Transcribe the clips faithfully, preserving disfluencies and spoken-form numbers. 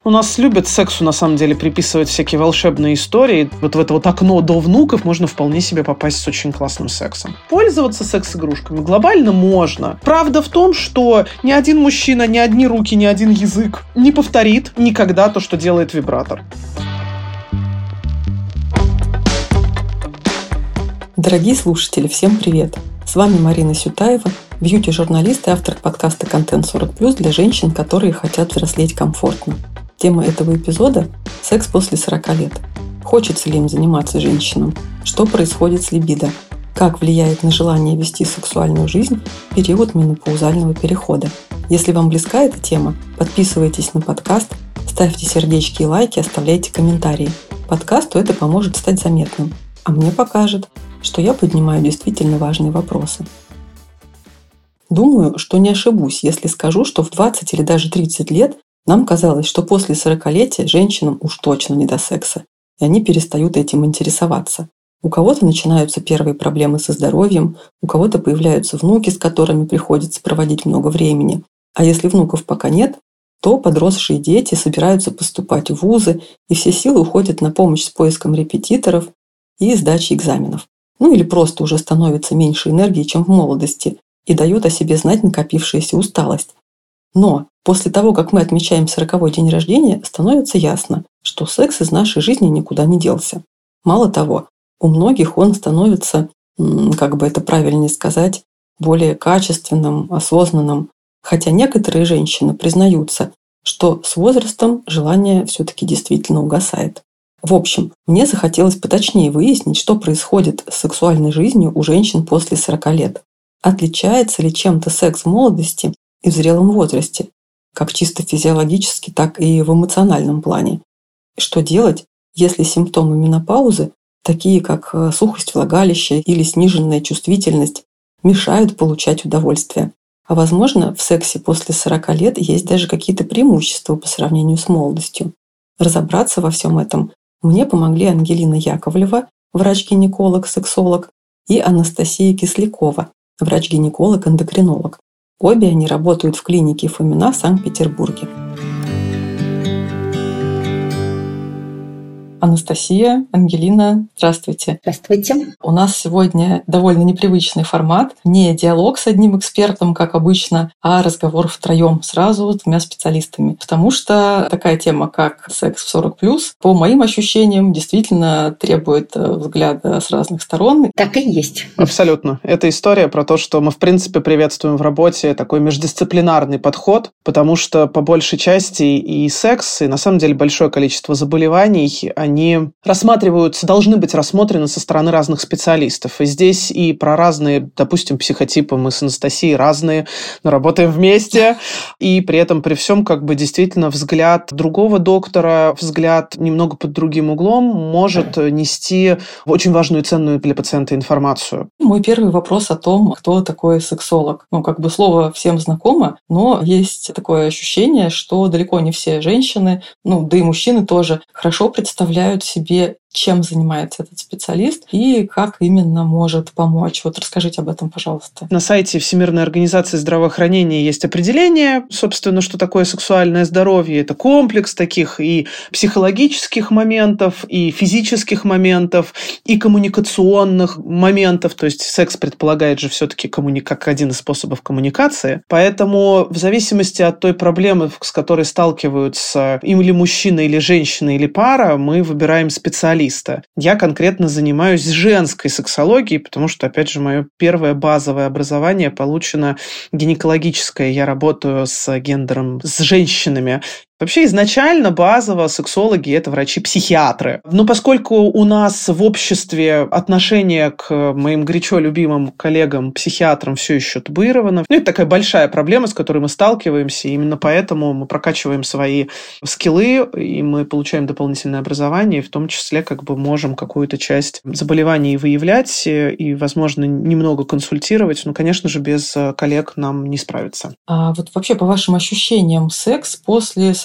У нас любят сексу, на самом деле, приписывать всякие волшебные истории. Вот в это вот окно до внуков можно вполне себе попасть с очень классным сексом. Пользоваться секс-игрушками глобально можно. Правда в том, что ни один мужчина, ни одни руки, ни один язык не повторит никогда то, что делает вибратор. Дорогие слушатели, всем привет! С вами Марина Сютаева, бьюти-журналист и автор подкаста «Контент сорок плюс» для женщин, которые хотят взрослеть комфортно. Тема этого эпизода – секс после сорока лет. Хочется ли им заниматься женщинам? Что происходит с либидо? Как влияет на желание вести сексуальную жизнь в период менопаузального перехода? Если вам близка эта тема, подписывайтесь на подкаст, ставьте сердечки и лайки, оставляйте комментарии. Подкасту это поможет стать заметным, а мне покажет, что я поднимаю действительно важные вопросы. Думаю, что не ошибусь, если скажу, что в двадцать или даже тридцать лет нам казалось, что после сорокалетия женщинам уж точно не до секса, и они перестают этим интересоваться. У кого-то начинаются первые проблемы со здоровьем, у кого-то появляются внуки, с которыми приходится проводить много времени. А если внуков пока нет, то подросшие дети собираются поступать в вузы, и все силы уходят на помощь с поиском репетиторов и сдачей экзаменов. Ну или просто уже становится меньше энергии, чем в молодости, и дает о себе знать накопившаяся усталость. Но после того, как мы отмечаем сороковой день рождения, становится ясно, что секс из нашей жизни никуда не делся. Мало того, у многих он становится, как бы это правильнее сказать, более качественным, осознанным. Хотя некоторые женщины признаются, что с возрастом желание все-таки действительно угасает. В общем, мне захотелось поточнее выяснить, что происходит с сексуальной жизнью у женщин после сорока лет. Отличается ли чем-то секс в молодости и в зрелом возрасте, как чисто физиологически, так и в эмоциональном плане. И что делать, если симптомы менопаузы, такие как сухость влагалища или сниженная чувствительность, мешают получать удовольствие? А возможно, в сексе после сорока лет есть даже какие-то преимущества по сравнению с молодостью. Разобраться во всем этом мне помогли Ангелина Яковлева, врач-гинеколог, сексолог, и Анастасия Кислякова, врач-гинеколог-эндокринолог. Обе они работают в клинике Фомина в Санкт-Петербурге. Анастасия, Ангелина, здравствуйте. Здравствуйте. У нас сегодня довольно непривычный формат. Не диалог с одним экспертом, как обычно, а разговор втроем сразу с двумя специалистами. Потому что такая тема, как секс в сорок плюс, по моим ощущениям, действительно требует взгляда с разных сторон. Так и есть. Абсолютно. Это история про то, что мы, в принципе, приветствуем в работе такой междисциплинарный подход, потому что по большей части и секс, и на самом деле большое количество заболеваний, они они рассматриваются, должны быть рассмотрены со стороны разных специалистов. И здесь и про разные, допустим, психотипы мы с Анастасией разные, но работаем вместе. И при этом, при всем, как бы действительно взгляд другого доктора, взгляд немного под другим углом может нести очень важную и ценную для пациента информацию. Мой первый вопрос о том, кто такой сексолог. Ну, как бы слово всем знакомо, но есть такое ощущение, что далеко не все женщины, ну, да и мужчины тоже, хорошо представляют себе, чем занимается этот специалист и как именно может помочь. Вот расскажите об этом, пожалуйста. На сайте Всемирной организации здравоохранения есть определение, собственно, что такое сексуальное здоровье. Это комплекс таких и психологических моментов, и физических моментов, и коммуникационных моментов. То есть секс предполагает же все-таки коммуни... как один из способов коммуникации. Поэтому в зависимости от той проблемы, с которой сталкиваются или мужчина, или женщина, или пара, мы выбираем специалиста. Я конкретно занимаюсь женской сексологией, потому что, опять же, мое первое базовое образование получено гинекологическое. Я работаю с гендером, с женщинами. Вообще изначально базово сексологи – это врачи-психиатры. Но поскольку у нас в обществе отношение к моим горячо любимым коллегам-психиатрам все еще табуировано, ну, это такая большая проблема, с которой мы сталкиваемся, и именно поэтому мы прокачиваем свои скиллы, и мы получаем дополнительное образование, и в том числе как бы можем какую-то часть заболеваний выявлять и, возможно, немного консультировать, но, конечно же, без коллег нам не справиться. А вот вообще, по вашим ощущениям, секс после сорока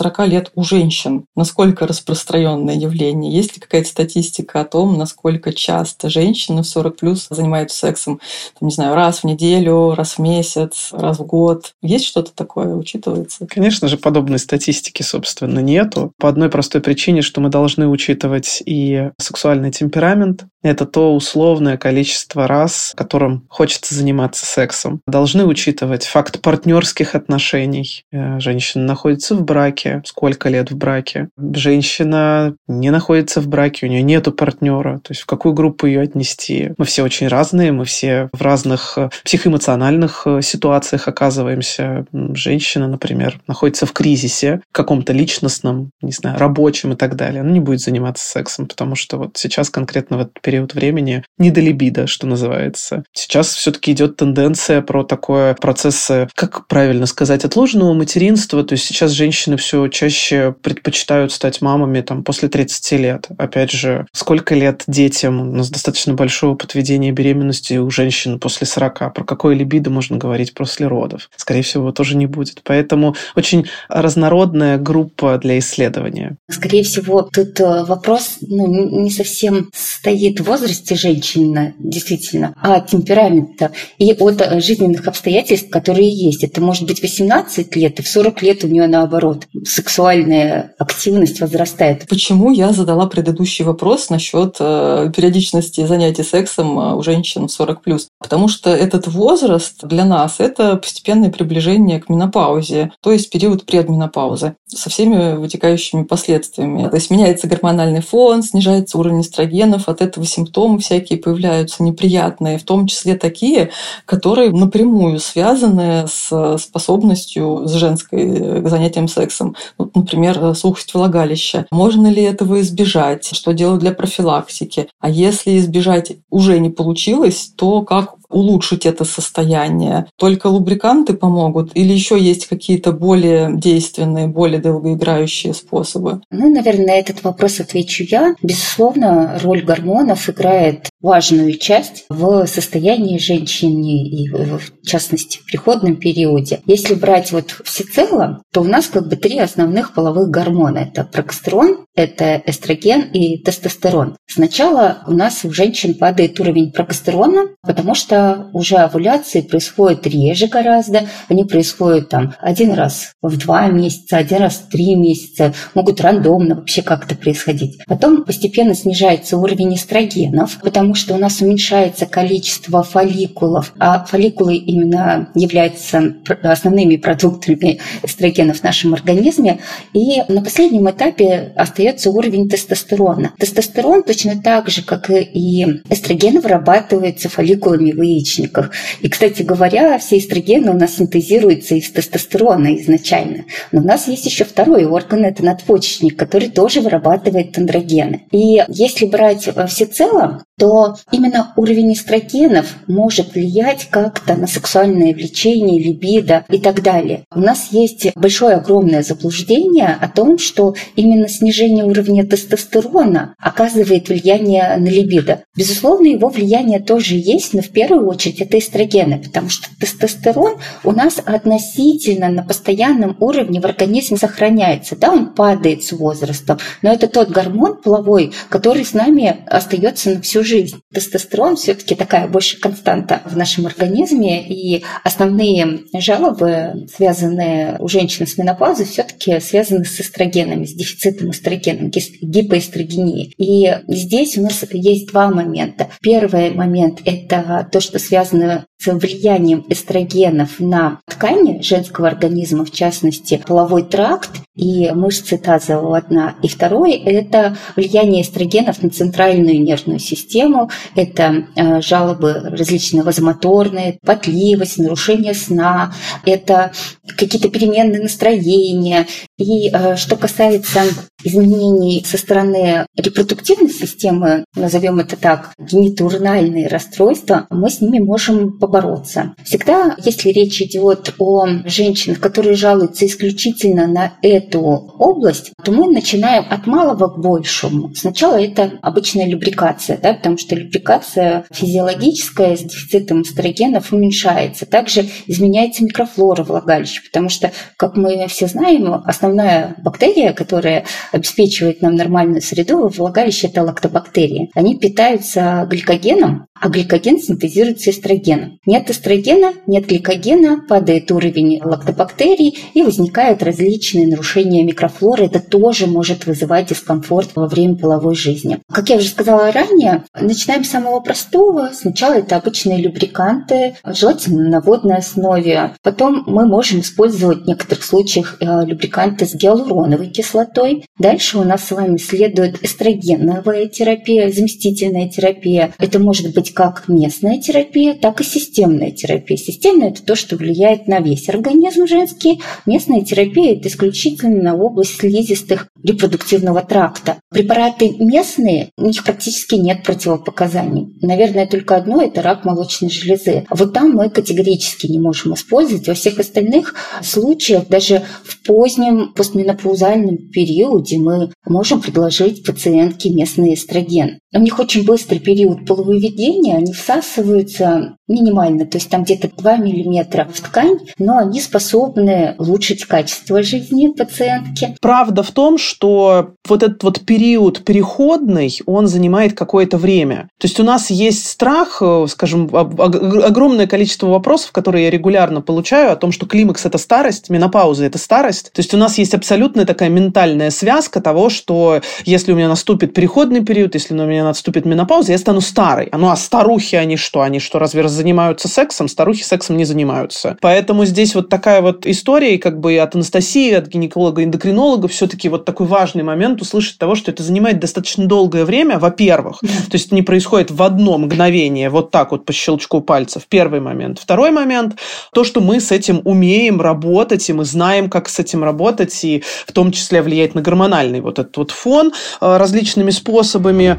сорока лет у женщин. Насколько распространенное явление? Есть ли какая-то статистика о том, насколько часто женщины в сорок плюс занимаются сексом, там, не знаю, раз в неделю, раз в месяц, раз в год? Есть что-то такое, учитывается? Конечно же, подобной статистики, собственно, нету. По одной простой причине, что мы должны учитывать и сексуальный темперамент. Это то условное количество раз, которым хочется заниматься сексом. Должны учитывать факт партнерских отношений. Женщина находится в браке. Сколько лет в браке? Женщина не находится в браке, у нее нету партнера. То есть в какую группу ее отнести? Мы все очень разные, мы все в разных психоэмоциональных ситуациях оказываемся. Женщина, например, находится в кризисе каком-то личностном, не знаю, рабочем и так далее. Она не будет заниматься сексом, потому что вот сейчас конкретно в этот период времени не до либидо, что называется. Сейчас все-таки идет тенденция про такое процесс, как правильно сказать, отложенного материнства. То есть сейчас женщины все чаще предпочитают стать мамами там, после тридцати лет. Опять же, сколько лет детям? У нас достаточно большой опыт ведения беременности у женщин после сорока. Про какое либидо можно говорить после родов? Скорее всего, тоже не будет. Поэтому очень разнородная группа для исследования. Скорее всего, тут вопрос ну, не совсем стоит в возрасте женщины, действительно, а темперамента и от жизненных обстоятельств, которые есть. Это может быть восемнадцать лет, и в сорок лет у нее наоборот сексуальная активность возрастает. Почему я задала предыдущий вопрос насчет э, периодичности занятий сексом у женщин в сорок плюс? Потому что этот возраст для нас – это постепенное приближение к менопаузе, то есть период предменопаузы, со всеми вытекающими последствиями. То есть меняется гормональный фон, снижается уровень эстрогенов, от этого симптомы всякие появляются неприятные, в том числе такие, которые напрямую связаны с способностью с женской к занятиям сексом. Вот, например, сухость влагалища. Можно ли этого избежать? Что делать для профилактики? А если избежать уже не получилось, то как улучшить это состояние? Только лубриканты помогут или еще есть какие-то более действенные, более долгоиграющие способы? Ну, наверное, на этот вопрос отвечу я. Безусловно, роль гормонов играет важную часть в состоянии женщины и, в частности, в переходном периоде. Если брать вот всецело, то у нас как бы три основных половых гормона. Это прогестерон, это эстроген и тестостерон. Сначала у нас у женщин падает уровень прогестерона, потому что уже овуляции происходят реже гораздо. Они происходят там один раз в два месяца, один раз в три месяца. Могут рандомно вообще как-то происходить. Потом постепенно снижается уровень эстрогенов, потому что у нас уменьшается количество фолликулов, а фолликулы именно являются основными продуктами эстрогенов в нашем организме. И на последнем этапе остается уровень тестостерона. Тестостерон точно так же, как и эстроген, вырабатывается фолликулами в яичниках. И, кстати говоря, все эстрогены у нас синтезируются из тестостерона изначально. Но у нас есть еще второй орган, это надпочечник, который тоже вырабатывает андрогены. И если брать всецело, то именно уровень эстрогенов может влиять как-то на сексуальное влечение, либидо и так далее. У нас есть большое огромное заблуждение о том, что именно снижение уровня тестостерона оказывает влияние на либидо. Безусловно, его влияние тоже есть, но в первую очередь это эстрогены, потому что тестостерон у нас относительно на постоянном уровне в организме сохраняется. Да, он падает с возрастом, но это тот гормон половой, который с нами остается на всю жизнь. Тестостерон все-таки такая больше константа в нашем организме, и основные жалобы, связанные у женщин с менопаузой, все-таки связаны с эстрогенами, с дефицитом эстрогена, гипоэстрогенией. И здесь у нас есть два момента. Первый момент – это то, что связано с влиянием эстрогенов на ткани женского организма, в частности, половой тракт и мышцы тазового дна. И второй – это влияние эстрогенов на центральную нервную систему. Это э, жалобы различные вазомоторные, потливость, нарушение сна, это какие-то переменные настроения. И э, что касается изменений со стороны репродуктивной системы, назовем это так, генитуральные расстройства, мы с ними можем побороться. Всегда, если речь идет о женщинах, которые жалуются исключительно на эту область, то мы начинаем от малого к большему. Сначала это обычная любрикация, да, потому что любрикация физиологическая с дефицитом эстрогенов уменьшается. Также изменяется микрофлора влагалища, потому что, как мы все знаем, основная бактерия, которая обеспечивает нам нормальную среду во влагалище, это лактобактерии. Они питаются гликогеном, а гликоген синтезируется эстрогеном. Нет эстрогена, нет гликогена, падает уровень лактобактерий и возникают различные нарушения микрофлоры. Это тоже может вызывать дискомфорт во время половой жизни. Как я уже сказала ранее, начинаем с самого простого. Сначала это обычные любриканты, желательно на водной основе. Потом мы можем использовать в некоторых случаях любриканты с гиалуроновой кислотой. Дальше у нас с вами следует эстрогеновая терапия, заместительная терапия. Это может быть как местная терапия, так и системная терапия. Системная – это то, что влияет на весь организм женский. Местная терапия – это исключительно на область слизистых репродуктивного тракта. Препараты местные, у них практически нет противопоказаний. Наверное, только одно – это рак молочной железы. Вот там мы категорически не можем использовать. Во всех остальных случаях, даже в позднем постменопаузальном периоде, мы можем предложить пациентке местный эстроген. У них очень быстрый период полововедения, они всасываются минимально, то есть там где-то два миллиметра в ткань, но они способны улучшить качество жизни пациентки. Правда в том, что вот этот вот период переходный, он занимает какое-то время. То есть у нас есть страх, скажем, огромное количество вопросов, которые я регулярно получаю о том, что климакс – это старость, менопауза – это старость. То есть у нас есть абсолютная такая ментальная связка того, что если у меня наступит переходный период, если у меня наступит менопауза, я стану старой. Ну а старухи, они что? Они что, разве занимаются сексом? Старухи сексом не занимаются. Поэтому здесь вот такая вот история, и как бы от Анастасии, от гинеколога-эндокринолога все-таки вот такой важный момент услышать того, что это занимает достаточно долгое время, во-первых. То есть не происходит в одно мгновение, вот так вот по щелчку пальцев. Первый момент. Второй момент, то, что мы с этим умеем работать, и мы знаем, как с этим работать, и в том числе влиять на гормональный вот этот вот фон различными способами.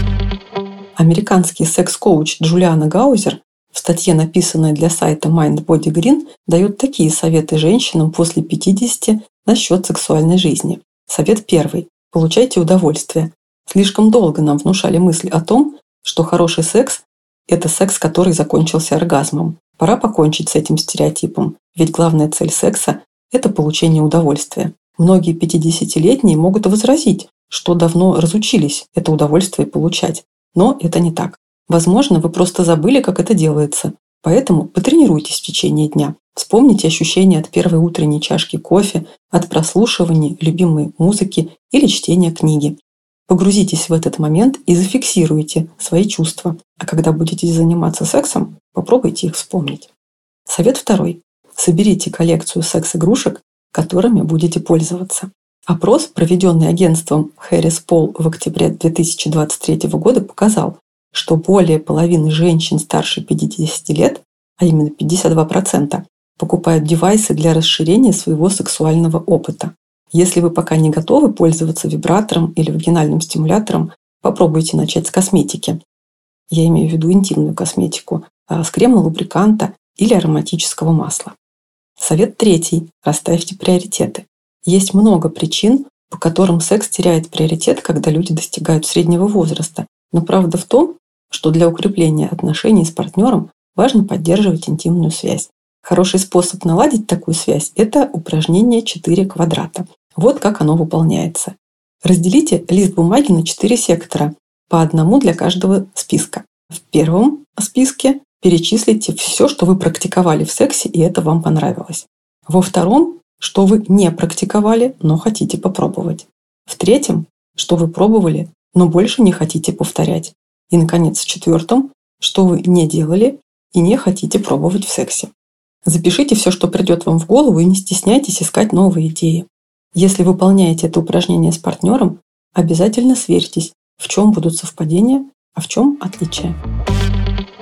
Американский секс-коуч Джулиана Гаузер в статье, написанной для сайта Mind Body Green, дает такие советы женщинам после пятидесяти насчет сексуальной жизни. Совет первый. Получайте удовольствие. Слишком долго нам внушали мысль о том, что хороший секс – это секс, который закончился оргазмом. Пора покончить с этим стереотипом, ведь главная цель секса – это получение удовольствия. Многие пятидесятилетние могут возразить, что давно разучились это удовольствие получать. Но это не так. Возможно, вы просто забыли, как это делается. Поэтому потренируйтесь в течение дня. Вспомните ощущения от первой утренней чашки кофе, от прослушивания любимой музыки или чтения книги. Погрузитесь в этот момент и зафиксируйте свои чувства. А когда будете заниматься сексом, попробуйте их вспомнить. Совет второй. Соберите коллекцию секс-игрушек, которыми будете пользоваться. Опрос, проведенный агентством Harris Poll в октябре две тысячи двадцать третьего года, показал, что более половины женщин старше пятидесяти лет, а именно пятьдесят два процента, покупают девайсы для расширения своего сексуального опыта. Если вы пока не готовы пользоваться вибратором или вагинальным стимулятором, попробуйте начать с косметики. Я имею в виду интимную косметику, с крема, лубриканта или ароматического масла. Совет третий. Расставьте приоритеты. Есть много причин, по которым секс теряет приоритет, когда люди достигают среднего возраста. Но правда в том, что для укрепления отношений с партнером важно поддерживать интимную связь. Хороший способ наладить такую связь – это упражнение четыре квадрата. Вот как оно выполняется. Разделите лист бумаги на четыре сектора, по одному для каждого списка. В первом списке перечислите все, что вы практиковали в сексе, и это вам понравилось. Во втором – что вы не практиковали, но хотите попробовать. В третьем – что вы пробовали, но больше не хотите повторять. И, наконец, в четвертом – что вы не делали и не хотите пробовать в сексе. Запишите все, что придет вам в голову, и не стесняйтесь искать новые идеи. Если выполняете это упражнение с партнером, обязательно сверьтесь, в чем будут совпадения, а в чем отличия.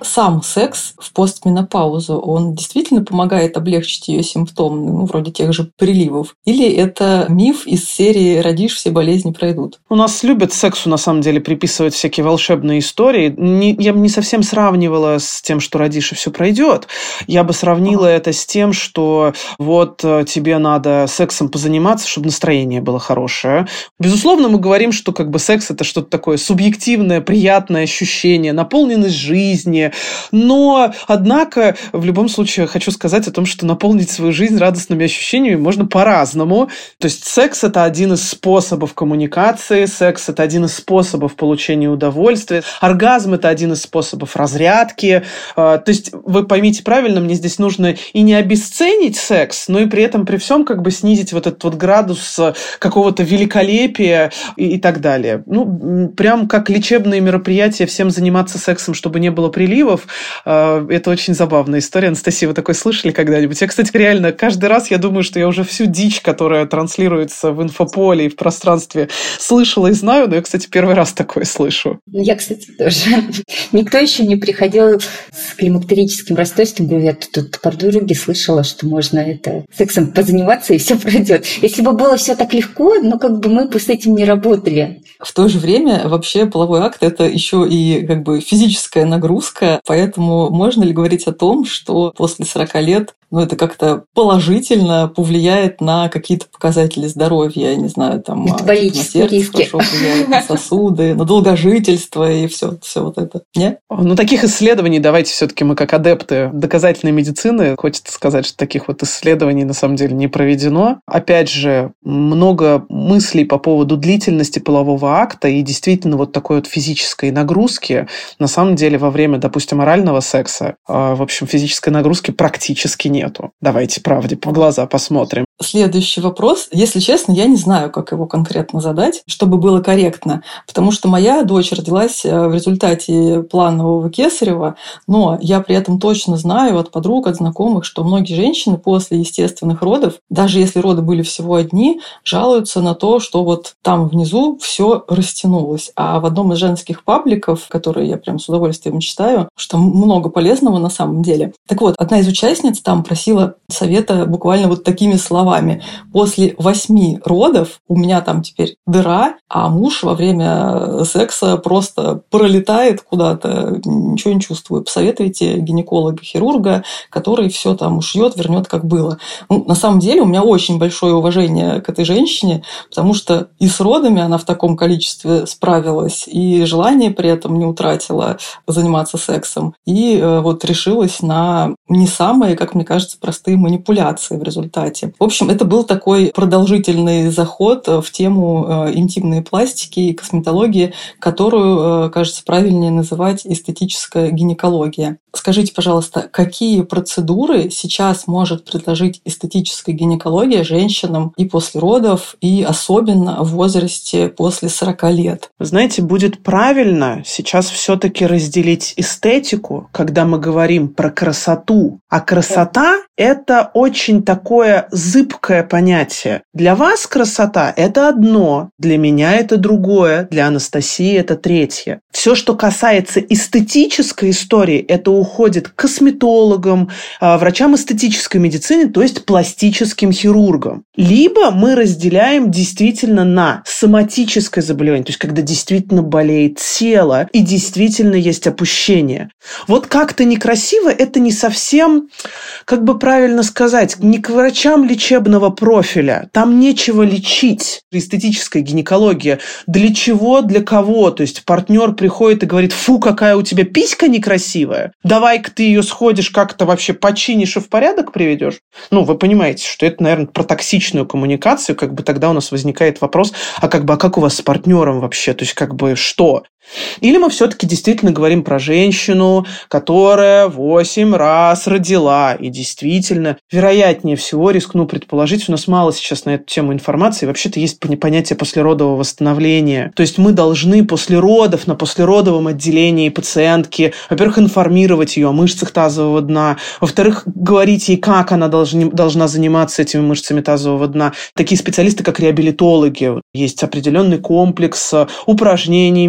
сам секс в постменопаузу, он действительно помогает облегчить ее симптомы, ну, вроде тех же приливов? Или это миф из серии «Родишь, все болезни пройдут»? У нас любят сексу, на самом деле, приписывать всякие волшебные истории. Не, я бы не совсем сравнивала с тем, что родишь, и все пройдет. Я бы сравнила это с тем, что вот тебе надо сексом позаниматься, чтобы настроение было хорошее. Безусловно, мы говорим, что как бы секс – это что-то такое субъективное, приятное ощущение, наполненность жизни. Но, однако, в любом случае, хочу сказать о том, что наполнить свою жизнь радостными ощущениями можно по-разному. То есть секс – это один из способов коммуникации, секс – это один из способов получения удовольствия, оргазм – это один из способов разрядки. То есть, вы поймите правильно, мне здесь нужно и не обесценить секс, но и при этом при всем как бы снизить вот этот вот градус какого-то великолепия и, и так далее. Ну, прям как лечебные мероприятия, всем заниматься сексом, чтобы не было приливов. Это очень забавная история. Анастасия, вы такое слышали когда-нибудь? Я, кстати, реально каждый раз я думаю, что я уже всю дичь, которая транслируется в инфополе и в пространстве, слышала и знаю, но я, кстати, первый раз такое слышу. Ну, я, кстати, тоже. Никто еще не приходил с климактерическим расстройством. Говорю, я тут по дороге слышала, что можно это сексом позаниматься, и все пройдет. Если бы было все так легко, но как бы мы бы с этим не работали. В то же время вообще половой акт – это еще и как бы физическая нагрузка, поэтому можно ли говорить о том, что после сорока лет ну, это как-то положительно повлияет на какие-то показатели здоровья, я не знаю, там, на сердце риски. Хорошо влияет, на сосуды, на долгожительство и все, все вот это. Нет? Ну, таких исследований, давайте все-таки мы как адепты доказательной медицины, хочется сказать, что таких вот исследований на самом деле не проведено. Опять же, много мыслей по поводу длительности полового акта и действительно вот такой вот физической нагрузки. На самом деле, во время, допустим, орального секса, в общем, физической нагрузки практически нет. Нету. Давайте правде в глаза посмотрим. Следующий вопрос. Если честно, я не знаю, как его конкретно задать, чтобы было корректно, потому что моя дочь родилась в результате планового кесарева, но я при этом точно знаю от подруг, от знакомых, что многие женщины после естественных родов, даже если роды были всего одни, жалуются на то, что вот там внизу все растянулось. А в одном из женских пабликов, которые я прям с удовольствием читаю, что много полезного на самом деле. Так вот, одна из участниц там просила совета буквально вот такими словами. После восьми родов у меня там теперь дыра, а муж во время секса просто пролетает куда-то, ничего не чувствую. Посоветуйте гинеколога-хирурга, который все там ушьет, вернет как было. Ну, на самом деле у меня очень большое уважение к этой женщине, потому что и с родами она в таком количестве справилась, и желание при этом не утратила заниматься сексом, и вот решилась на не самые, как мне кажется, простые манипуляции в результате. В общем, это был такой продолжительный заход в тему интимной пластики и косметологии, которую, кажется, правильнее называть эстетическая гинекология. Скажите, пожалуйста, какие процедуры сейчас может предложить эстетическая гинекология женщинам и после родов, и особенно в возрасте после сорока лет? Вы знаете, будет правильно сейчас все-таки разделить эстетику, когда мы говорим про красоту. А красота – это очень такое зыбкое понятие. Для вас красота – это одно, для меня это другое, для Анастасии это третье. Все, что касается эстетической истории, это уходит к косметологам, врачам эстетической медицины, то есть пластическим хирургам. Либо мы разделяем действительно на соматическое заболевание, то есть когда действительно болеет тело и действительно есть опущение. Вот как-то некрасиво, это не совсем, как бы правильно сказать, не к врачам лечебного профиля. Там нечего лечить. Эстетическая гинекология. Для чего, для кого? То есть партнер приходит и говорит: фу, какая у тебя писька некрасивая. Давай-ка ты ее сходишь, как-то вообще починишь и в порядок приведешь. Ну, вы понимаете, что это, наверное, про токсичную коммуникацию. Как бы тогда у нас возникает вопрос, а как бы, а как у вас с партнером вообще? То есть, как бы, что? Или мы все-таки действительно говорим про женщину, которая восемь раз родила. И действительно, вероятнее всего, рискну предположить, у нас мало сейчас на эту тему информации, вообще-то есть понятие послеродового восстановления. То есть мы должны после родов, на послеродовом отделении пациентки, во-первых, информировать ее о мышцах тазового дна, во-вторых, говорить ей, как она должна, должна заниматься этими мышцами тазового дна. Такие специалисты, как реабилитологи. Есть определенный комплекс упражнений, мероприятий,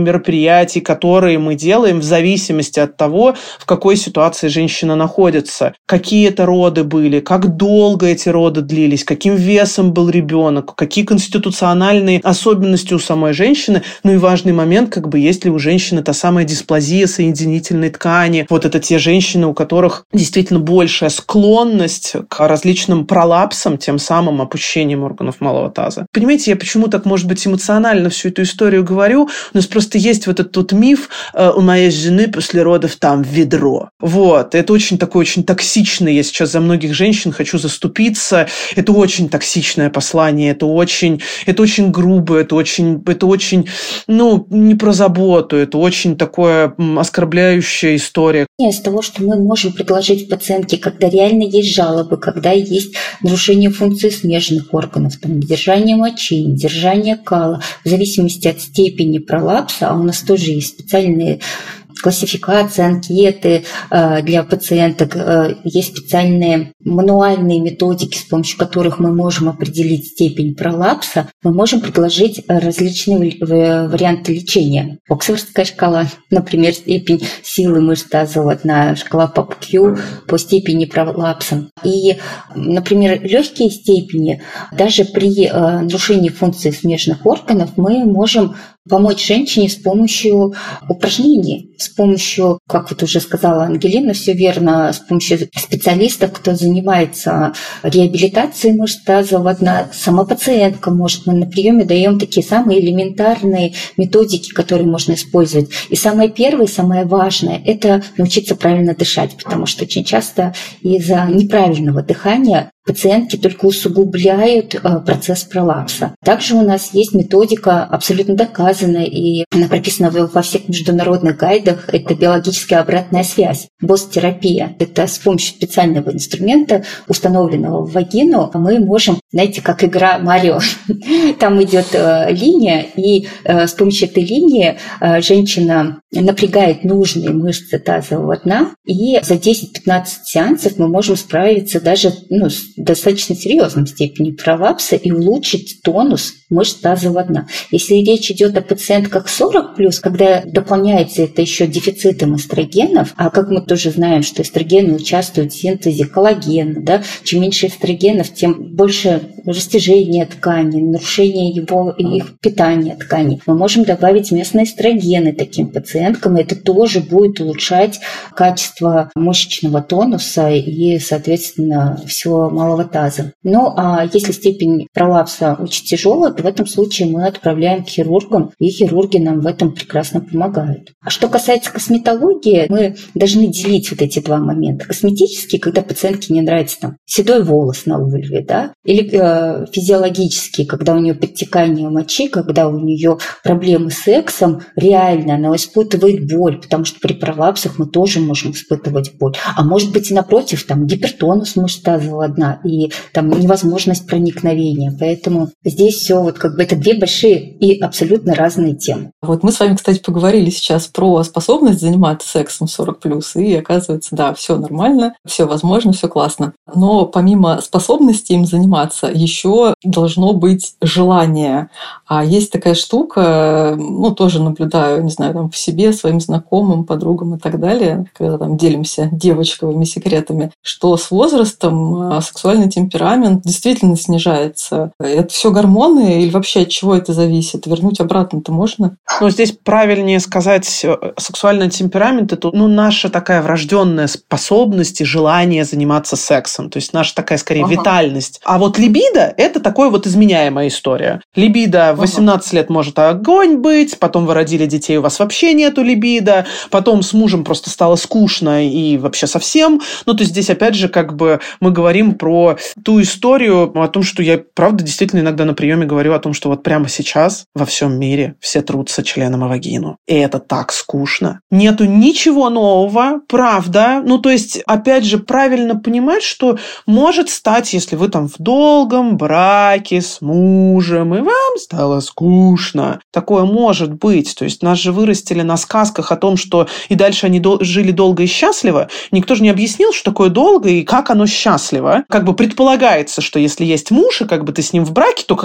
мероприятий, которые мы делаем в зависимости от того, в какой ситуации женщина находится, какие это роды были, как долго эти роды длились, каким весом был ребенок, какие конституциональные особенности у самой женщины. Ну и важный момент, как бы, есть ли у женщины та самая дисплазия соединительной ткани. Вот это те женщины, у которых действительно большая склонность к различным пролапсам, тем самым опущением органов малого таза. Понимаете, я почему так, может быть, эмоционально всю эту историю говорю? У нас просто есть вот этот вот миф: у моей жены после родов там ведро. Вот. Это очень такой, очень токсичный. Я сейчас за многих женщин хочу заступиться. Это очень токсичное послание. Это очень, это очень грубо. Это очень, это очень, ну, не про заботу. Это очень такое оскорбляющая история. Из того, что мы можем предложить пациентке, когда реально есть жалобы, когда есть нарушение функции смежных органов, там, недержание мочи, недержание кала, в зависимости от степени пролапса, а у нас тоже есть специальные классификации, анкеты для пациенток, есть специальные мануальные методики, с помощью которых мы можем определить степень пролапса, мы можем предложить различные варианты лечения. Оксфордская шкала, например, степень силы мышц тазового дна, шкала ПАП-Q по степени пролапса. И, например, легкие степени, даже при нарушении функции смежных органов мы можем помочь женщине с помощью упражнений, с помощью, как вот уже сказала Ангелина, все верно, с помощью специалистов, кто занимается реабилитацией мышц тазового дна. Сама пациентка может, мы на приеме даем такие самые элементарные методики, которые можно использовать. И самое первое, самое важное – это научиться правильно дышать, потому что очень часто из-за неправильного дыхания пациентки только усугубляют процесс пролапса. Также у нас есть методика абсолютно доказанная, и она прописана во всех международных гайдах. Это биологическая обратная связь, бос-терапия. Это с помощью специального инструмента, установленного в вагину, мы можем, знаете, как игра Марио, там идет линия, и с помощью этой линии женщина напрягает нужные мышцы тазового дна, и за десять-пятнадцать сеансов мы можем справиться даже, ну, с достаточно серьезной степени пролапса и улучшить тонус мышц тазового дна. Если речь идет о пациентках сорок плюс, когда дополняется это еще дефицитом эстрогенов, а как мы тоже знаем, что эстрогены участвуют в синтезе коллагена, да, чем меньше эстрогенов, тем больше растяжение ткани, нарушение его, их питания тканей. Мы можем добавить местные эстрогены таким пациенткам, и это тоже будет улучшать качество мышечного тонуса и, соответственно, всего малого таза. Ну, а если степень пролапса очень тяжелая, то в этом случае мы отправляем к хирургам, и хирурги нам в этом прекрасно помогают. А что касается косметологии, мы должны делить вот эти два момента. Косметический, когда пациентке не нравится там седой волос на вульве, да, или э, физиологический, когда у нее подтекание мочи, когда у нее проблемы с сексом, реально она испытывает боль, потому что при пролапсах мы тоже можем испытывать боль. А может быть и напротив, там гипертонус мышц тазового дна и там невозможность проникновения. Поэтому здесь все вот как бы это две большие и абсолютно разные темы. Вот мы с вами, кстати, поговорили сейчас про способность заниматься сексом сорок плюс, и оказывается, да, все нормально, все возможно, все классно. Но помимо способности им заниматься, еще должно быть желание. А есть такая штука, ну, тоже наблюдаю, не знаю, там, в себе, своим знакомым, подругам и так далее, когда там делимся девочковыми секретами, что с возрастом сексуальный темперамент действительно снижается. Это все гормоны или вообще от чего это зависит? Вернуть обратно-то можно? Ну, здесь правильнее сказать, сексуальный темперамент – это, ну, наша такая врожденная способность и желание заниматься сексом. То есть наша такая, скорее, ага. витальность. А вот либидо – это такая вот изменяемая история. Либидо в восемнадцать ага. лет может огонь быть, потом вы родили детей, у вас вообще нету либидо, потом с мужем просто стало скучно и вообще совсем. Ну, то есть здесь, опять же, как бы мы говорим про ту историю о том, что я, правда, действительно иногда на приеме говорю о том, что вот прямо сейчас во всем мире все трутся членом о вагину. И это так скучно. Нету ничего нового, правда. Ну, то есть, опять же, правильно понимать, что может стать, если вы там в долгом браке с мужем, и вам стало скучно. Такое может быть. То есть, нас же вырастили на сказках о том, что и дальше они до- жили долго и счастливо. Никто же не объяснил, что такое долго и как оно счастливо. Как бы предполагается, что если есть муж, и как бы ты с ним в браке, то как бы предполагается,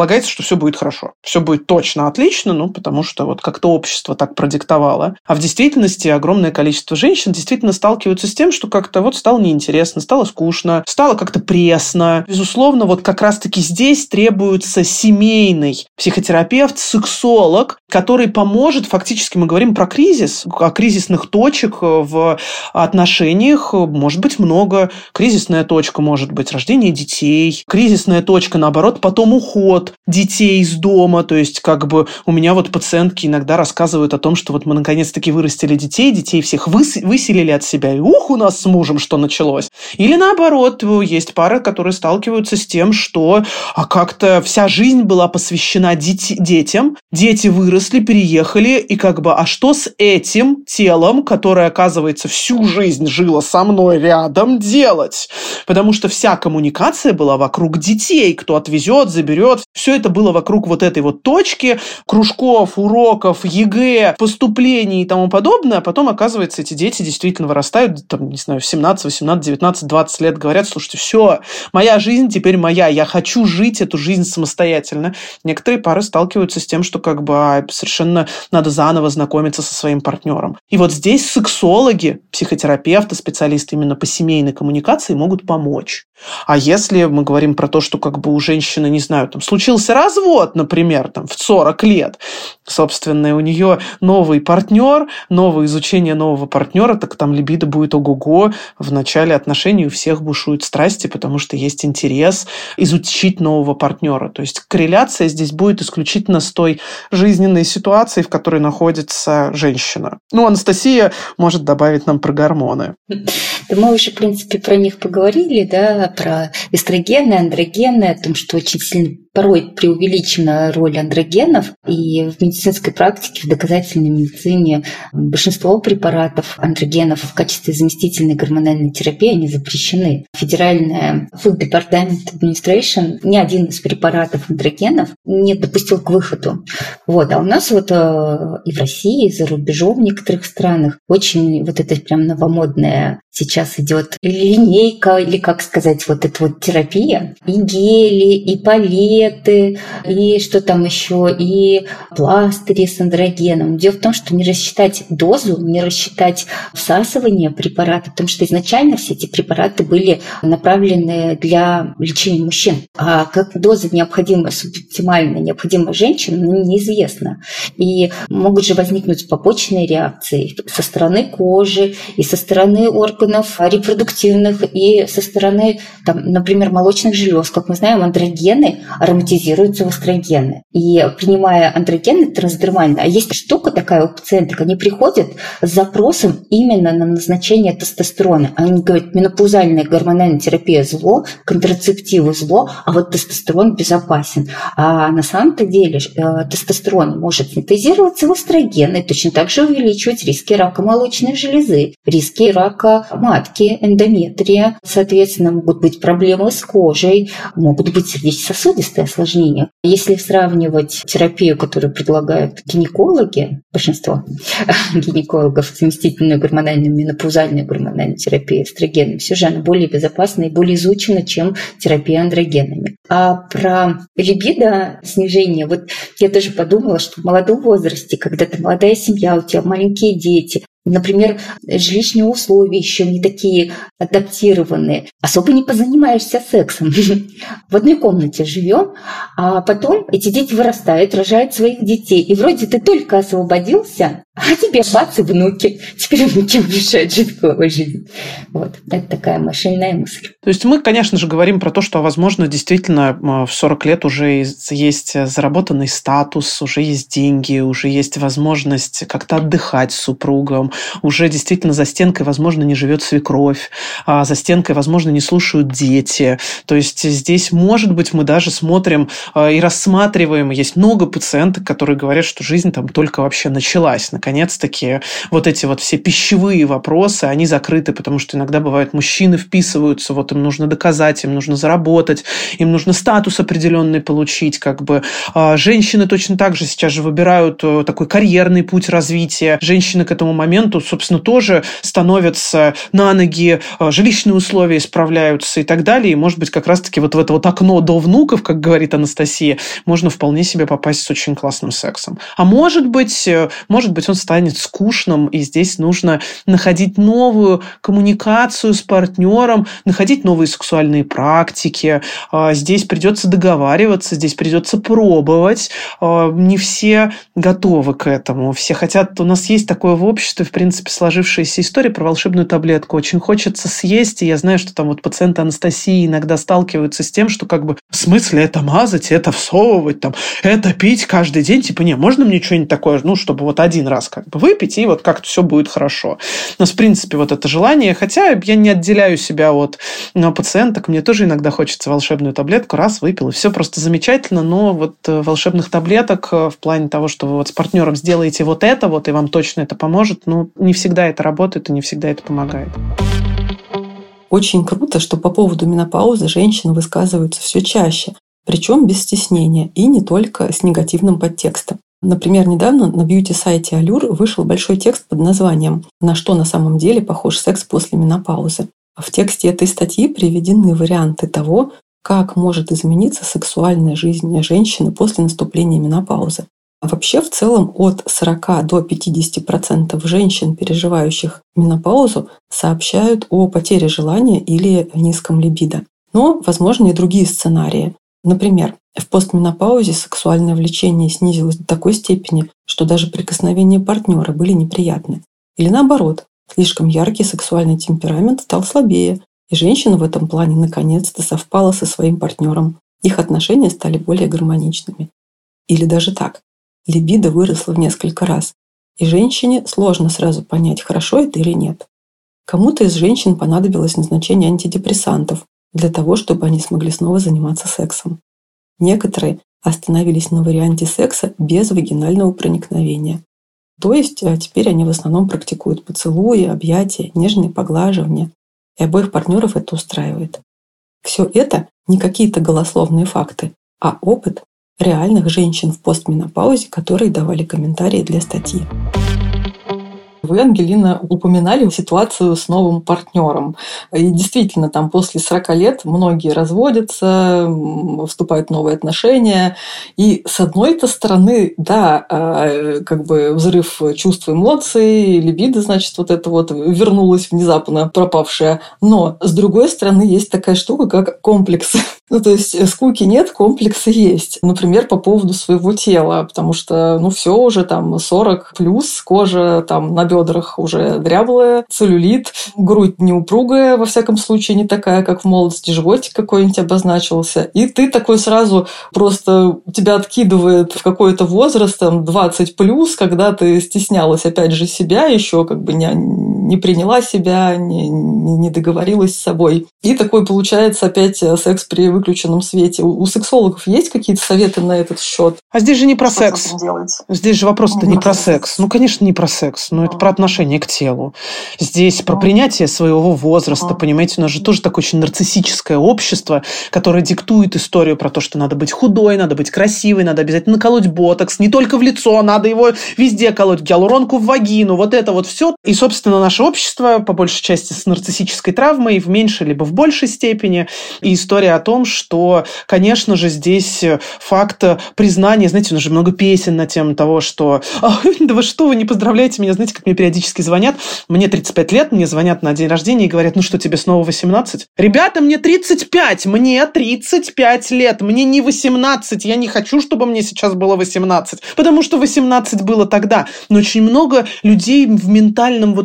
предполагается, что все будет хорошо. Все будет точно отлично, ну, потому что вот как-то общество так продиктовало. А в действительности огромное количество женщин действительно сталкиваются с тем, что как-то вот стало неинтересно, стало скучно, стало как-то пресно. Безусловно, вот как раз-таки здесь требуется семейный психотерапевт, сексолог, который поможет, фактически мы говорим про кризис, о кризисных точек в отношениях может быть много. Кризисная точка может быть рождение детей, кризисная точка, наоборот, потом уход детей из дома, то есть как бы у меня вот пациентки иногда рассказывают о том, что вот мы наконец-таки вырастили детей, детей всех выс- выселили от себя, и ух, у нас с мужем что началось. Или наоборот, есть пары, которые сталкиваются с тем, что а как-то вся жизнь была посвящена дети- детям, дети выросли, переехали, и как бы, а что с этим телом, которое, оказывается, всю жизнь жило со мной рядом, делать? Потому что вся коммуникация была вокруг детей, кто отвезет, заберет. Все это было вокруг вот этой вот точки, кружков, уроков, ЕГЭ, поступлений и тому подобное. А потом, оказывается, эти дети действительно вырастают, там, не знаю, в семнадцать, восемнадцать, девятнадцать, двадцать лет, говорят, слушайте, все, моя жизнь теперь моя, я хочу жить эту жизнь самостоятельно. Некоторые пары сталкиваются с тем, что как бы а, совершенно надо заново знакомиться со своим партнером. И вот здесь сексологи, психотерапевты, специалисты именно по семейной коммуникации могут помочь. А если мы говорим про то, что как бы у женщины, не знаю, там случился развод, например, там в сорок лет, собственно, у нее новый партнер, новое изучение нового партнера, так там либидо будет ого-го, в начале отношений у всех бушуют страсти, потому что есть интерес изучить нового партнера. То есть корреляция здесь будет исключительно с той жизненной ситуацией, в которой находится женщина. Ну, Анастасия может добавить нам про гормоны. Да мы уже, в принципе, про них поговорили, да, про эстрогены, андрогены, о том, что очень сильно порой преувеличена роль андрогенов, и в медицинской практике, в доказательной медицине большинство препаратов андрогенов в качестве заместительной гормональной терапии они запрещены. Федеральная Food Department Administration ни один из препаратов андрогенов не допустил к выходу. Вот. А у нас вот и в России, и за рубежом в некоторых странах очень вот это прям новомодная сейчас идет линейка, или как сказать, вот эта вот терапия, и гели, и палеты, и что там еще, и пластыри с андрогеном. Дело в том, что не рассчитать дозу, не рассчитать всасывание препарата, потому что изначально все эти препараты были направлены для лечения мужчин. А как доза необходимая, субоптимальная, необходимая женщинам, ну, неизвестно. И могут же возникнуть побочные реакции со стороны кожи и со стороны органов репродуктивных, и со стороны, там, например, молочных желез. Как мы знаем, андрогены ароматизируются в эстрогены. И принимая андрогены трансдермально, а есть штука такая у пациенток, они приходят с запросом именно на назначение тестостерона. Они говорят, менопаузальная гормональная терапия зло, контрацептивы зло, а вот тестостерон безопасен. А на самом-то деле тестостерон может синтезироваться в эстрогены, точно так же увеличивать риски рака молочной железы, риски рака матки, эндометрия. Соответственно, могут быть проблемы с кожей, могут быть сердечно-сосудистые осложнения. Если сравнивать терапию, которую предлагают гинекологи, большинство гинекологов, заместительную гормональную, менопаузальную гормональную терапию эстрогеном, все же она более безопасна и более изучена, чем терапия андрогенами. А про либидо, снижение, вот я тоже подумала, что в молодом возрасте, когда ты молодая семья, у тебя маленькие дети, например, жилищные условия еще не такие адаптированные. Особо не позанимаешься сексом. В одной комнате живем, а потом эти дети вырастают, рожают своих детей. И вроде ты только освободился, а тебе бац и внуки. Теперь внуки мешают жить половой жизнью. Вот. Это такая машинная мысль. То есть мы, конечно же, говорим про то, что, возможно, действительно в сорок лет уже есть заработанный статус, уже есть деньги, уже есть возможность как-то отдыхать с супругом, уже действительно за стенкой, возможно, не живет свекровь, а за стенкой, возможно, не слушают дети. То есть здесь, может быть, мы даже смотрим и рассматриваем, есть много пациенток, которые говорят, что жизнь там только вообще началась, наконец. наконец-таки, вот эти вот все пищевые вопросы, они закрыты, потому что иногда бывает, мужчины вписываются, вот им нужно доказать, им нужно заработать, им нужно статус определенный получить, как бы. Женщины точно так же сейчас же выбирают такой карьерный путь развития. Женщины к этому моменту, собственно, тоже становятся на ноги, жилищные условия исправляются и так далее. И, может быть, как раз-таки вот в это вот окно до внуков, как говорит Анастасия, можно вполне себе попасть с очень классным сексом. А может быть, может быть, он станет скучным, и здесь нужно находить новую коммуникацию с партнером, находить новые сексуальные практики. Здесь придется договариваться, здесь придется пробовать. Не все готовы к этому. Все хотят... У нас есть такое в обществе, в принципе, сложившаяся история про волшебную таблетку. Очень хочется съесть, и я знаю, что там вот пациенты Анастасии иногда сталкиваются с тем, что как бы в смысле это мазать, это всовывать, там, это пить каждый день. Типа, не, можно мне что-нибудь такое, ну, чтобы вот один раз как бы выпить, и вот как-то все будет хорошо. У нас, в принципе, вот это желание, хотя я не отделяю себя от пациенток, мне тоже иногда хочется волшебную таблетку, раз выпил, и все просто замечательно, но вот волшебных таблеток в плане того, что вы вот с партнером сделаете вот это, вот, и вам точно это поможет, ну, не всегда это работает и не всегда это помогает. Очень круто, что по поводу менопаузы женщины высказываются все чаще, причем без стеснения и не только с негативным подтекстом. Например, недавно на бьюти-сайте Allure вышел большой текст под названием «На что на самом деле похож секс после менопаузы?». В тексте этой статьи приведены варианты того, как может измениться сексуальная жизнь женщины после наступления менопаузы. А вообще, в целом, от сорока до пятидесяти процентов женщин, переживающих менопаузу, сообщают о потере желания или низком либидо. Но возможны и другие сценарии. Например, в постменопаузе сексуальное влечение снизилось до такой степени, что даже прикосновения партнера были неприятны. Или наоборот, слишком яркий сексуальный темперамент стал слабее, и женщина в этом плане наконец-то совпала со своим партнером. Их отношения стали более гармоничными. Или даже так. Либидо выросло в несколько раз, и женщине сложно сразу понять, хорошо это или нет. Кому-то из женщин понадобилось назначение антидепрессантов для того, чтобы они смогли снова заниматься сексом. Некоторые остановились на варианте секса без вагинального проникновения. То есть теперь они в основном практикуют поцелуи, объятия, нежные поглаживания, и обоих партнеров это устраивает. Все это не какие-то голословные факты, а опыт реальных женщин в постменопаузе, которые давали комментарии для статьи. Вы, Ангелина, упоминали ситуацию с новым партнером. И действительно, там после сорока лет многие разводятся, вступают в новые отношения. И с одной-то стороны, да, как бы взрыв чувств, эмоций, либидо, значит, вот это вот вернулось внезапно пропавшее. Но с другой стороны, есть такая штука, как комплексы. Ну, то есть скуки нет, комплексы есть. Например, по поводу своего тела, потому что, ну, все уже там сорок плюс, кожа там на бедрах уже дряблая, целлюлит, грудь неупругая, во всяком случае, не такая, как в молодости, животик какой-нибудь обозначился. И ты такой сразу просто тебя откидывает в какой-то возраст, там, двадцать плюс, когда ты стеснялась, опять же, себя еще, как бы не, не приняла себя, не, не договорилась с собой. И такой получается опять секс при выключенном свете. У сексологов есть какие-то советы на этот счет? А здесь же не про что секс. Здесь же вопрос-то не, не про секс. Ну, конечно, не про секс, но это про отношение к телу. Здесь про принятие своего возраста, понимаете, у нас же тоже такое очень нарциссическое общество, которое диктует историю про то, что надо быть худой, надо быть красивой, надо обязательно наколоть ботокс, не только в лицо, надо его везде колоть, гиалуронку в вагину, вот это вот все. И, собственно, наше общество, по большей части с нарциссической травмой, в меньшей либо в большей степени. И история о том, что, конечно же, здесь факт признания, знаете, у нас же много песен на тему того, что да вы что, вы не поздравляете меня, знаете, как мне периодически звонят, мне тридцать пять лет, мне звонят на день рождения и говорят, ну что, тебе снова восемнадцать? Ребята, мне тридцать пять, мне тридцать пять лет, мне не восемнадцать, я не хочу, чтобы мне сейчас было восемнадцать, потому что восемнадцать было тогда. Но очень много людей в ментальном вот в этом вот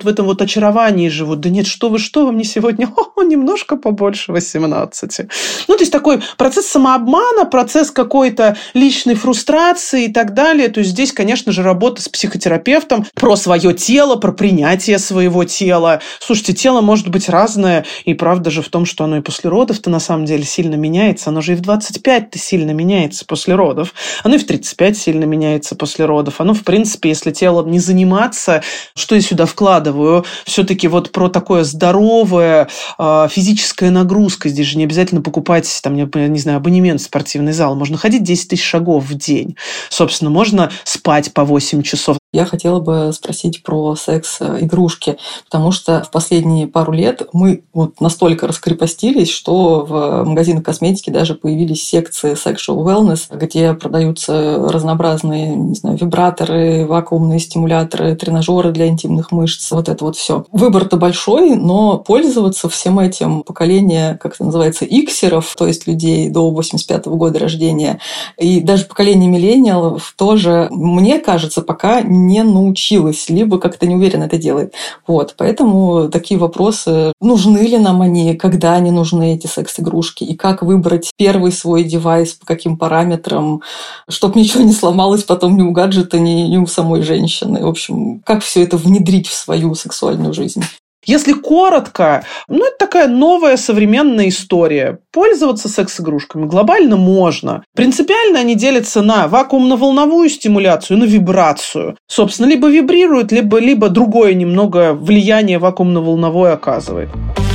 очаровании живут. Да нет, что вы, что вы мне сегодня? О, немножко побольше восемнадцати. Ну, то есть такой процесс самообмана, процесс какой-то личной фрустрации и так далее. То есть здесь, конечно же, работа с психотерапевтом про свое тело, про принятие своего тела. Слушайте, тело может быть разное, и правда же в том, что оно и после родов-то на самом деле сильно меняется. Оно же и в двадцать пять-то сильно меняется после родов. Оно и в тридцать пять сильно меняется после родов. Оно, в принципе, если телом не заниматься, что я сюда вкладываю, все-таки вот про такое здоровое, э, физическая нагрузка. Здесь же не обязательно покупать, там, не, не знаю, абонемент в спортивный зал. Можно ходить десять тысяч шагов в день. Собственно, можно спать по восемь часов. Я хотела бы спросить про секс-игрушки, потому что в последние пару лет мы вот настолько раскрепостились, что в магазинах косметики даже появились секции sexual wellness, где продаются разнообразные, не знаю, вибраторы, вакуумные стимуляторы, тренажеры для интимных мышц, вот это вот все. Выбор-то большой, но пользоваться всем этим поколение, как это называется, иксеров, то есть людей до восемьдесят пятого года рождения, и даже поколение миллениалов тоже, мне кажется, пока не научилась, либо как-то не уверенно это делает. Вот. Поэтому такие вопросы, нужны ли нам они, когда они нужны, эти секс-игрушки, и как выбрать первый свой девайс, по каким параметрам, чтобы ничего не сломалось потом ни у гаджета, ни, ни у самой женщины. В общем, как все это внедрить в свою сексуальную жизнь. Если коротко, ну, это такая новая современная история. Пользоваться секс-игрушками глобально можно. Принципиально они делятся на вакуумно-волновую стимуляцию, на вибрацию. Собственно, либо вибрирует, либо, либо другое немного влияние вакуумно-волновое оказывает.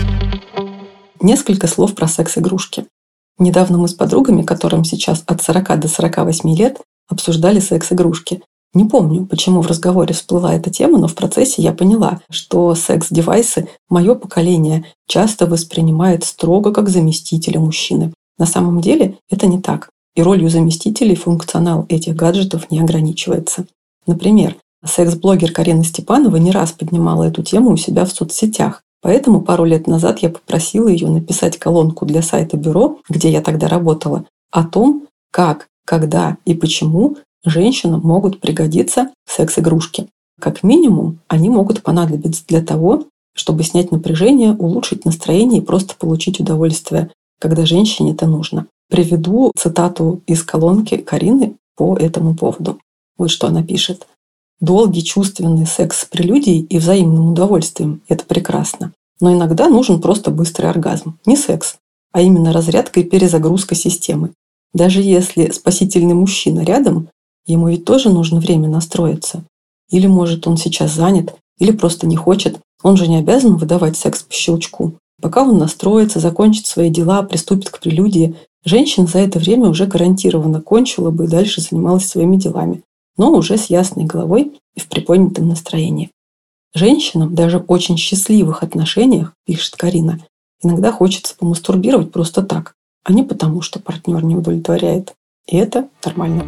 Несколько слов про секс-игрушки. Недавно мы с подругами, которым сейчас от сорока до сорока восьми лет, обсуждали секс-игрушки. Не помню, почему в разговоре всплыла эта тема, но в процессе я поняла, что секс-девайсы мое поколение часто воспринимает строго как заместителя мужчины. На самом деле это не так. И ролью заместителей функционал этих гаджетов не ограничивается. Например, секс-блогер Карина Степанова не раз поднимала эту тему у себя в соцсетях. Поэтому пару лет назад я попросила ее написать колонку для сайта бюро, где я тогда работала, о том, как, когда и почему женщинам могут пригодиться секс-игрушки. Как минимум, они могут понадобиться для того, чтобы снять напряжение, улучшить настроение и просто получить удовольствие, когда женщине это нужно. Приведу цитату из колонки Карины по этому поводу. Вот что она пишет. «Долгий чувственный секс с прелюдией и взаимным удовольствием – это прекрасно. Но иногда нужен просто быстрый оргазм. Не секс, а именно разрядка и перезагрузка системы. Даже если спасительный мужчина рядом, ему ведь тоже нужно время настроиться. Или, может, он сейчас занят, или просто не хочет. Он же не обязан выдавать секс по щелчку. Пока он настроится, закончит свои дела, приступит к прелюдии, женщина за это время уже гарантированно кончила бы и дальше занималась своими делами, но уже с ясной головой и в приподнятом настроении. Женщинам даже в очень счастливых отношениях, пишет Карина, иногда хочется помастурбировать просто так, а не потому, что партнер не удовлетворяет. И это нормально.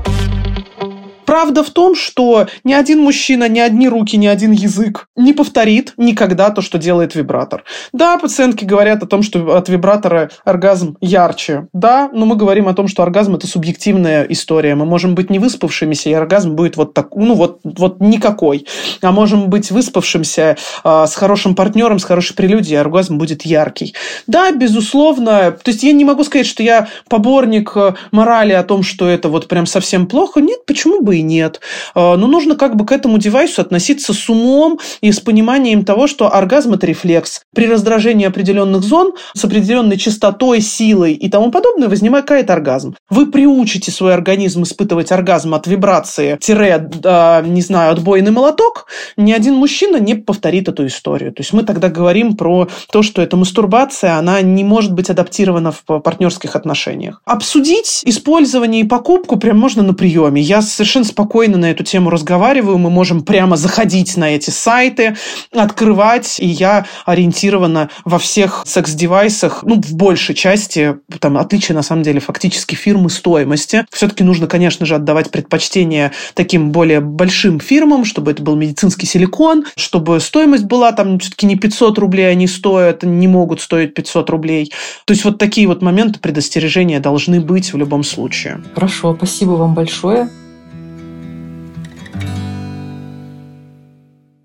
Правда в том, что ни один мужчина, ни одни руки, ни один язык не повторит никогда то, что делает вибратор. Да, пациентки говорят о том, что от вибратора оргазм ярче. Да, но мы говорим о том, что оргазм – это субъективная история. Мы можем быть не выспавшимися, и оргазм будет вот так, ну вот, вот никакой. А можем быть выспавшимся, э, с хорошим партнером, с хорошей прелюдией, и оргазм будет яркий. Да, безусловно. То есть я не могу сказать, что я поборник морали о том, что это вот прям совсем плохо. Нет, почему бы и нет. Но нужно как бы к этому девайсу относиться с умом и с пониманием того, что оргазм – это рефлекс. При раздражении определенных зон с определенной частотой, силой и тому подобное возникает оргазм. Вы приучите свой организм испытывать оргазм от вибрации, тире, не знаю, отбойный молоток, ни один мужчина не повторит эту историю. То есть мы тогда говорим про то, что эта мастурбация, она не может быть адаптирована в партнерских отношениях. Обсудить использование и покупку прям можно на приеме. Я совершенно спокойно на эту тему разговариваю, мы можем прямо заходить на эти сайты, открывать, и я ориентирована во всех секс-девайсах, ну, в большей части, там, отличие, на самом деле, фактически фирмы стоимости. Все-таки нужно, конечно же, отдавать предпочтение таким более большим фирмам, чтобы это был медицинский силикон, чтобы стоимость была там все-таки не пятьсот рублей, они стоят, не могут стоить пятьсот рублей. То есть вот такие вот моменты предостережения должны быть в любом случае.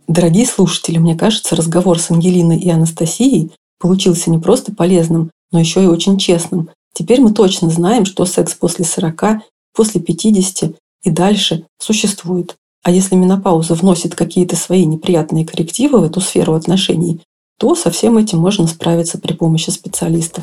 Дорогие слушатели, мне кажется, разговор с Ангелиной и Анастасией получился не просто полезным, но еще и очень честным. Теперь мы точно знаем, что секс после сорока, после пятидесяти и дальше существует. А если менопауза вносит какие-то свои неприятные коррективы в эту сферу отношений, то со всем этим можно справиться при помощи специалистов.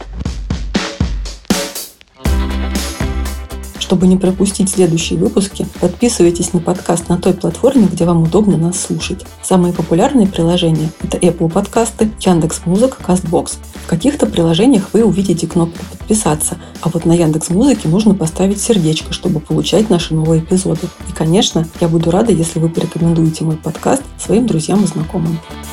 Чтобы не пропустить следующие выпуски, подписывайтесь на подкаст на той платформе, где вам удобно нас слушать. Самые популярные приложения – это Apple подкасты, Яндекс.Музыка, Castbox. В каких-то приложениях вы увидите кнопку «Подписаться», а вот на Яндекс.Музыке нужно поставить сердечко, чтобы получать наши новые эпизоды. И, конечно, я буду рада, если вы порекомендуете мой подкаст своим друзьям и знакомым.